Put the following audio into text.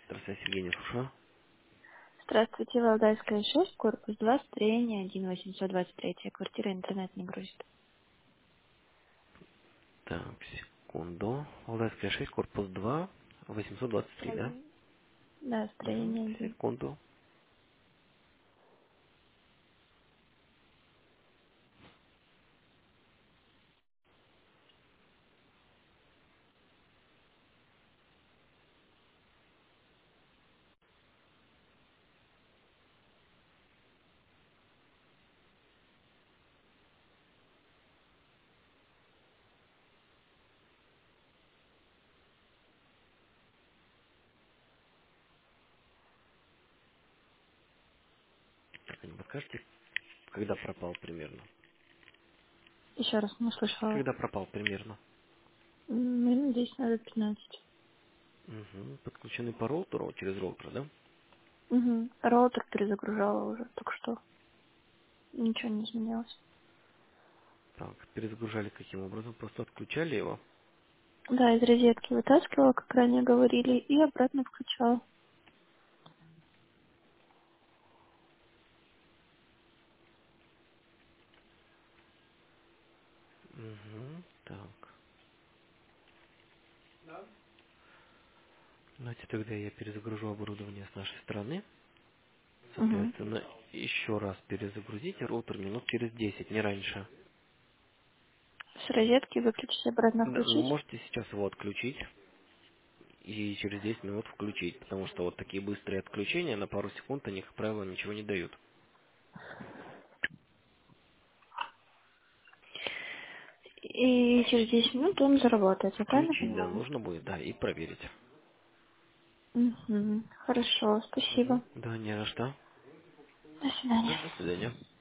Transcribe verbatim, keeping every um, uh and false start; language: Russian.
Здравствуйте, Сергей, не слушаю. Здравствуйте, Валдайская шесть, корпус два, строение один, восемьсот двадцать три, квартира, интернет не грузит. Так, секунду. Валдайская шесть, корпус два, восемьсот двадцать три, да? Строение. Да, Угу, строение один. секунду. Так, а не подскажете, когда пропал примерно? Еще раз не слышала. Когда пропал примерно? М, Минут десять, надо пятнадцать. Угу. Подключены по роутеру, через роутер, да? Угу. Роутер перезагружала уже, только что. Ничего не изменилось. Так, перезагружали каким образом? Просто отключали его? Да, из розетки вытаскивала, как ранее говорили, и обратно включала. Угу. Так. Давайте тогда я перезагружу оборудование с нашей стороны. Угу. Соответственно, еще раз перезагрузите роутер минут через десять, не раньше. С розетки выключить, обратно Да, ну, включить. можете сейчас его отключить и через десять минут включить, потому что вот такие быстрые отключения на пару секунд, они, как правило, ничего не дают. И через десять минут он заработает, я правильно Включить, да, понимаю? нужно будет, да, и проверить. Угу. Хорошо, Мгм. спасибо. Да, не на что. До Да, свидания. до свидания.